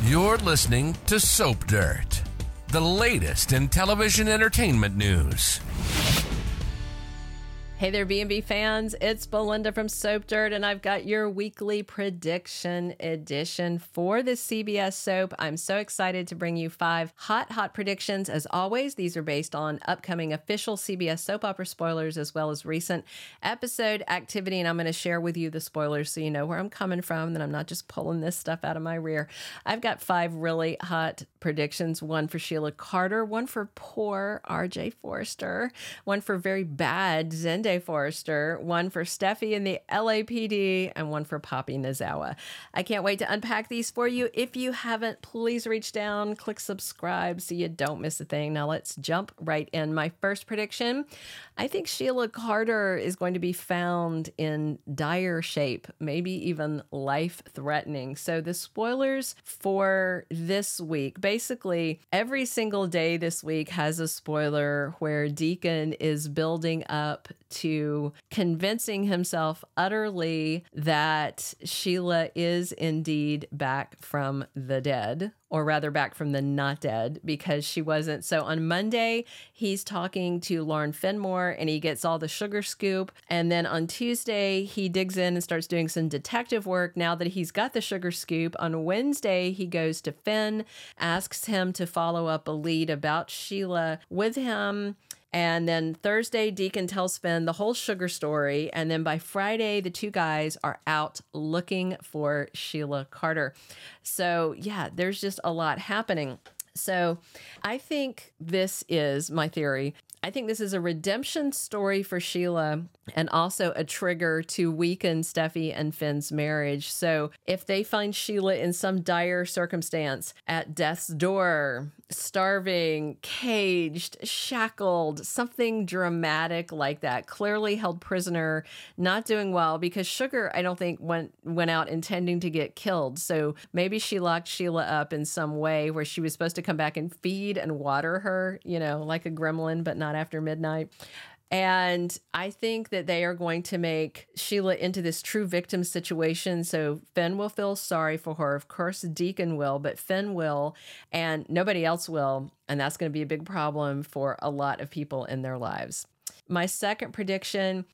You're listening to Soap Dirt, the latest in television entertainment news. Hey there, B&B fans. It's Belinda from Soap Dirt, and I've got your weekly prediction edition for the CBS soap. I'm so excited to bring you 5 hot predictions. As always, these are based on upcoming official CBS soap opera spoilers as well as recent episode activity, and I'm going to share with you the spoilers so you know where I'm coming from, and I'm not just pulling this stuff out of my rear. I've got 5 really hot predictions, one for Sheila Carter, one for poor RJ Forrester, one for very bad Zende Forrester, one for Steffi in the LAPD, and one for Poppy Nozawa. I can't wait to unpack these for you. If you haven't, please reach down, click subscribe so you don't miss a thing. Now let's jump right in. My first prediction, I think Sheila Carter is going to be found in dire shape, maybe even life-threatening. So the spoilers for this week, basically every single day this week has a spoiler where Deacon is building up to convincing himself utterly that Sheila is indeed back from the dead, or rather back from the not dead, because she wasn't. So on Monday, he's talking to Lauren Fenmore and he gets all the sugar scoop. And then on Tuesday, he digs in and starts doing some detective work now that he's got the sugar scoop. On Wednesday, he goes to Finn, asks him to follow up a lead about Sheila with him. And then Thursday, Deacon tells Finn the whole sugar story. And then by Friday, the two guys are out looking for Sheila Carter. So yeah, there's just a lot happening. So I think this is my theory. I think this is a redemption story for Sheila and also a trigger to weaken Steffi and Finn's marriage. So if they find Sheila in some dire circumstance at death's door, starving, caged, shackled, something dramatic like that, clearly held prisoner, not doing well, because Sugar, I don't think, went out intending to get killed. So maybe she locked Sheila up in some way where she was supposed to come back and feed and water her, you know, like a gremlin, but not after midnight. And I think that they are going to make Sheila into this true victim situation. So Finn will feel sorry for her. Of course, Deacon will, but Finn will, and nobody else will. And that's going to be a big problem for a lot of people in their lives. My second prediction,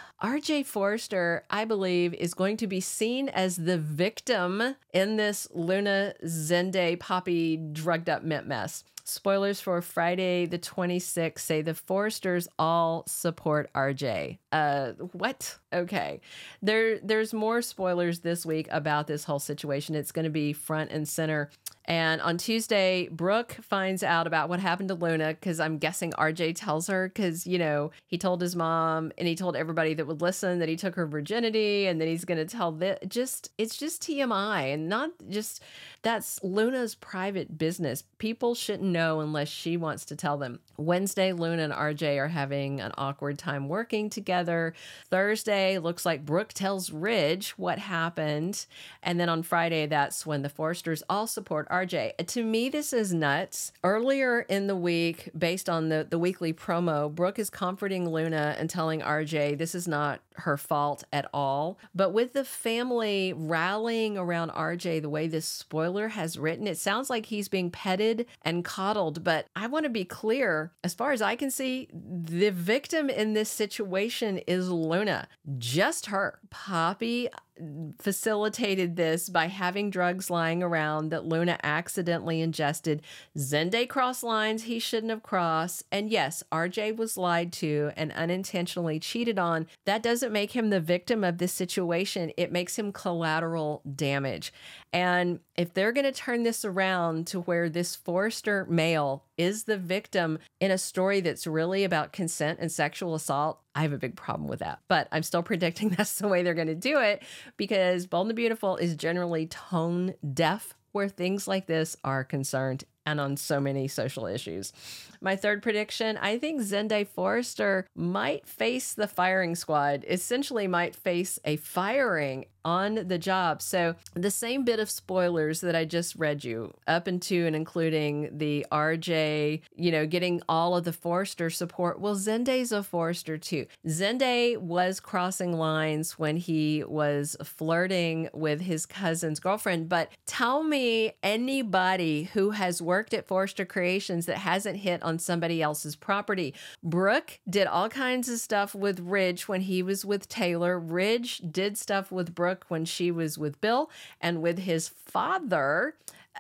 RJ Forrester, I believe, is going to be seen as the victim in this Luna Zende Poppy drugged up mint mess. Spoilers for Friday the 26th say the Forresters all support RJ. What? Okay. There's more spoilers this week about this whole situation. It's going to be front and center. And on Tuesday, Brooke finds out about what happened to Luna, because I'm guessing RJ tells her, because, you know, he told his mom and he told everybody that would listen that he took her virginity, and then he's going to tell it's just TMI, and not just, that's Luna's private business. People shouldn't know unless she wants to tell them. Wednesday, Luna and RJ are having an awkward time working together. Thursday, looks like Brooke tells Ridge what happened. And then on Friday, that's when the Forresters all support RJ. To me, this is nuts. Earlier in the week, based on the weekly promo, Brooke is comforting Luna and telling RJ this is not her fault at all. But with the family rallying around RJ the way this spoiler has written, it sounds like he's being petted and coddled. But I want to be clear, as far as I can see, the victim in this situation is Luna. Just her. Poppy facilitated this by having drugs lying around that Luna accidentally ingested. Zende crossed lines he shouldn't have crossed. And yes, RJ was lied to and unintentionally cheated on. That doesn't make him the victim of this situation. It makes him collateral damage. And if they're going to turn this around to where this Forrester male is the victim in a story that's really about consent and sexual assault, I have a big problem with that. But I'm still predicting that's the way they're going to do it, because Bold and the Beautiful is generally tone deaf where things like this are concerned, and on so many social issues. My third prediction, I think Zende Forrester might face the firing squad, essentially might face a firing on the job. So the same bit of spoilers that I just read you up into and including the RJ, getting all of the Forrester support. Well, Zenday's a Forrester too. Zenday was crossing lines when he was flirting with his cousin's girlfriend, but tell me anybody who has worked at Forrester Creations that hasn't hit on somebody else's property. Brooke did all kinds of stuff with Ridge when he was with Taylor. Ridge did stuff with Brooke when she was with Bill and with his father.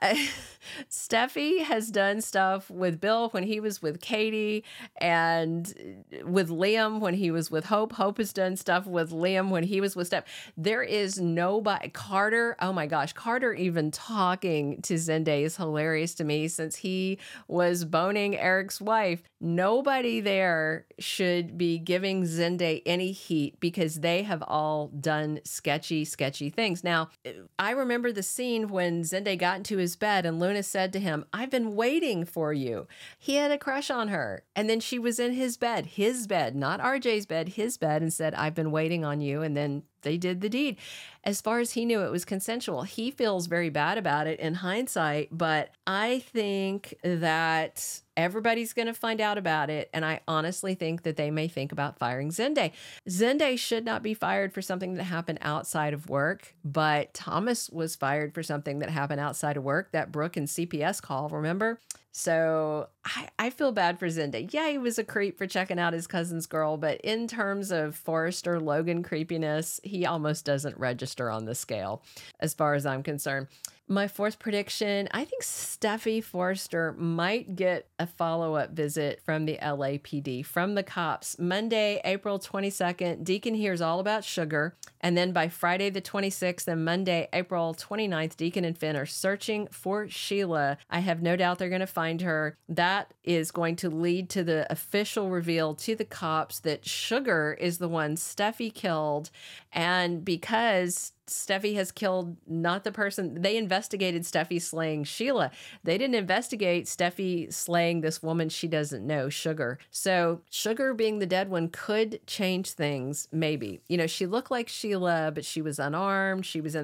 Steffi has done stuff with Bill when he was with Katie and with Liam when he was with Hope. Hope has done stuff with Liam when he was with Steph. There is nobody. Carter, oh my gosh, Carter even talking to Zendaya is hilarious to me since he was boning Eric's wife. Nobody there should be giving Zendaya any heat because they have all done sketchy things. Now, I remember the scene when Zendaya got into his bed and Luna said to him, "I've been waiting for you." He had a crush on her. And then she was in his bed, not RJ's bed, his bed, and said, "I've been waiting on you." And then they did the deed. As far as he knew, it was consensual. He feels very bad about it in hindsight, but I think that everybody's going to find out about it. And I honestly think that they may think about firing Zendaya. Zendaya should not be fired for something that happened outside of work, but Thomas was fired for something that happened outside of work, that Brooke and CPS call, remember? So I feel bad for Zendaya. Yeah, he was a creep for checking out his cousin's girl, but in terms of Forrester Logan creepiness, he almost doesn't register on the scale as far as I'm concerned. My fourth prediction, I think Steffi Forrester might get a follow-up visit from the LAPD, from the cops. Monday, April 22nd, Deacon hears all about Sugar. And then by Friday the 26th and Monday, April 29th, Deacon and Finn are searching for Sheila. I have no doubt they're going to find her. That is going to lead to the official reveal to the cops that Sugar is the one Steffi killed. And because Steffi has killed not the person, they investigated Steffi slaying Sheila. They didn't investigate Steffi slaying this woman she doesn't know, Sugar. So Sugar being the dead one could change things, maybe. She looked like Sheila, but she was unarmed.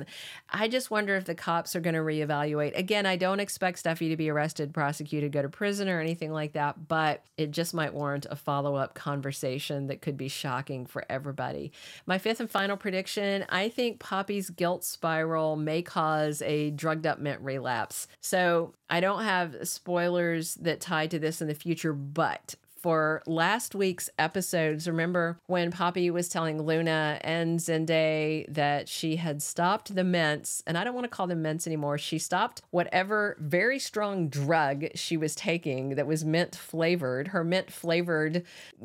I just wonder if the cops are going to reevaluate. Again, I don't expect Steffi to be arrested, prosecuted, go to prison or anything like that, but it just might warrant a follow-up conversation that could be shocking for everybody. My fifth and final prediction, I think Poppy's guilt spiral may cause a drugged up mint relapse. So I don't have spoilers that tie to this in the future, but for last week's episodes, remember when Poppy was telling Luna and Zendaya that she had stopped the mints, and I don't want to call them mints anymore. She stopped whatever very strong drug she was taking that was mint flavored, her mint flavored,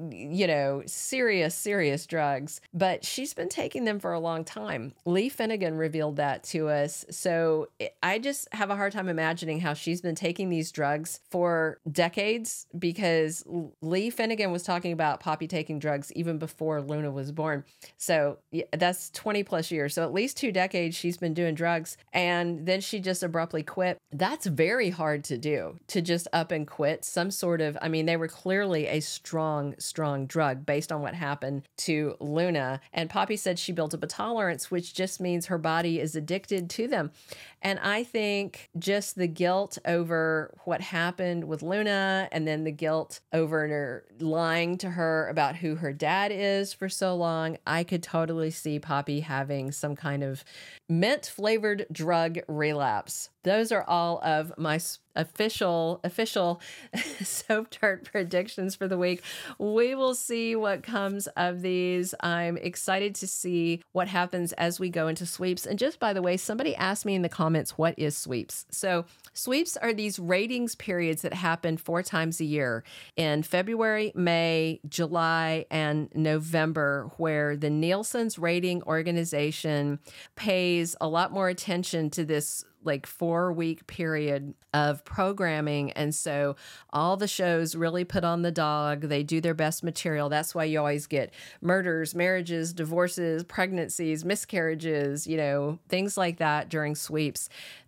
serious drugs, but she's been taking them for a long time. Lee Finnegan revealed that to us. So I just have a hard time imagining how she's been taking these drugs for decades, because Lee Finnegan was talking about Poppy taking drugs even before Luna was born. So that's 20 plus years. So at least 2 decades she's been doing drugs, and then she just abruptly quit. That's very hard to do, to just up and quit some sort of, they were clearly a strong drug based on what happened to Luna. And Poppy said she built up a tolerance, which just means her body is addicted to them. And I think just the guilt over what happened with Luna, and then the guilt over her lying to her about who her dad is for so long, I could totally see Poppy having some kind of mint flavored drug relapse. Those are all of my official Soap Dirt predictions for the week. We will see what comes of these. I'm excited to see what happens as we go into sweeps. And just by the way, somebody asked me in the comments, what is sweeps? So sweeps are these ratings periods that happen 4 times a year in February, May, July, and November, where the Nielsen's rating organization pays a lot more attention to this 4-week period of programming. And so all the shows really put on the dog. They do their best material. That's why you always get murders, marriages, divorces, pregnancies, miscarriages, things like that during sweeps.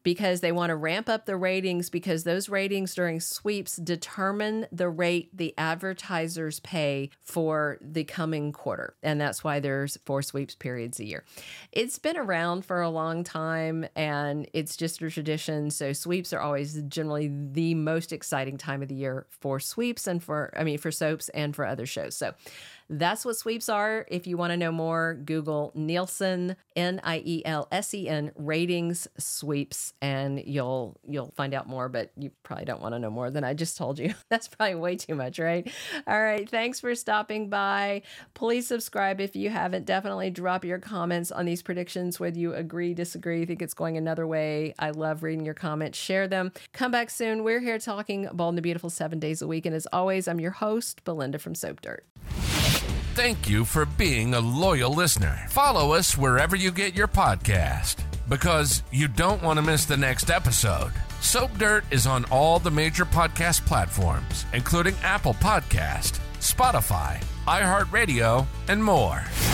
because they want to ramp up the ratings, because those ratings during sweeps determine the rate the advertisers pay for the coming quarter. And that's why there's 4 sweeps periods a year. It's been around for a long time and it's just a tradition. So sweeps are always generally the most exciting time of the year for sweeps and for soaps and for other shows. So that's what sweeps are. If you want to know more, Google Nielsen, Nielsen ratings sweeps, and you'll find out more, but you probably don't want to know more than I just told you. That's probably way too much, right? All right. Thanks for stopping by. Please subscribe if you haven't. Definitely drop your comments on these predictions, whether you agree, disagree, think it's going another way. I love reading your comments. Share them. Come back soon. We're here talking Bold and the Beautiful 7 days a week. And as always, I'm your host, Belinda from Soap Dirt. Thank you for being a loyal listener. Follow us wherever you get your podcast, because you don't want to miss the next episode. Soap Dirt is on all the major podcast platforms, including Apple Podcast, Spotify, iHeartRadio, and more.